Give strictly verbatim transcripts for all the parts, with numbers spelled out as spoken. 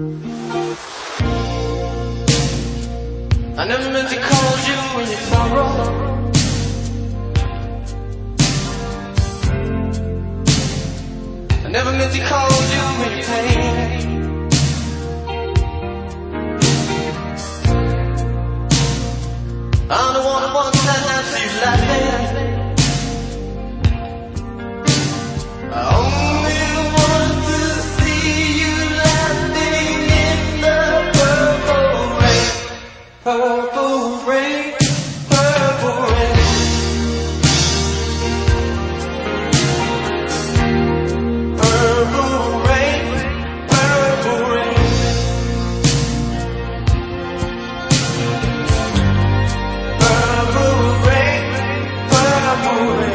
I never meant to cause you any sorrow. I never meant to cause you any pain. I'm the one who wants that night to see you laughing. I only want to see you laughing in the purple rain. Purple rain, purple rain. Purple rain, purple rain. Purple rain, purple rain.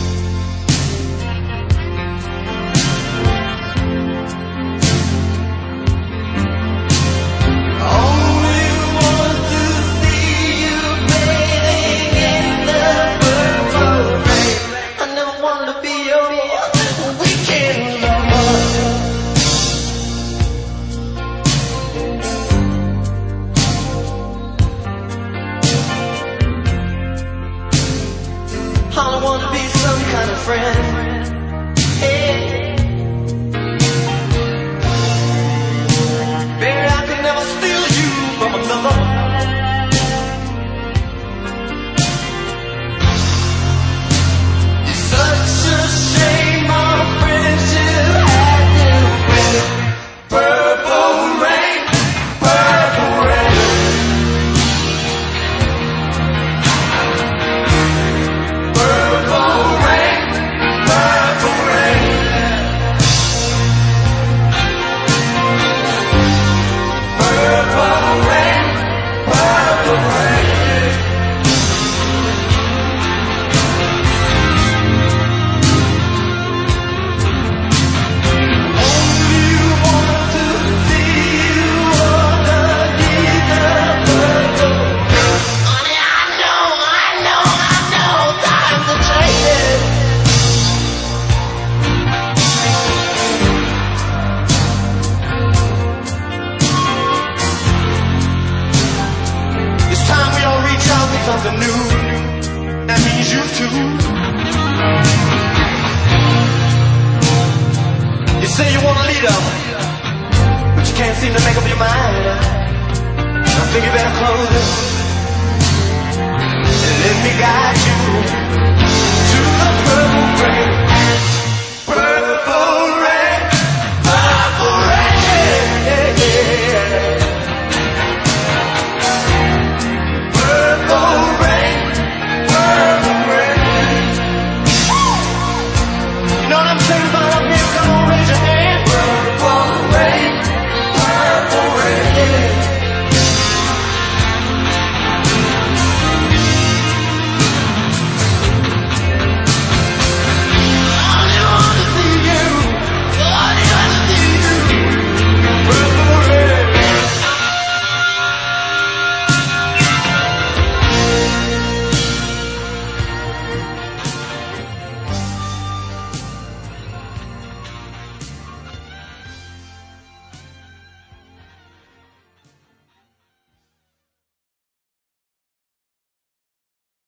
I want to be some kind of friend. Hey. Baby, I could never steal you from another. It's such a shame our friendship had to end. Purple rain, purple rain. Purple rain, purple rain. Purple rain, purple rain. Only want to see you underneath the purple rain. Honey, I know, I know, I know, times are changing. It's time we all reach out for something new. That means you too. You say you want a leader, but you can't seem to make up your mind. I think you better close it and let me guide you to the purple rain.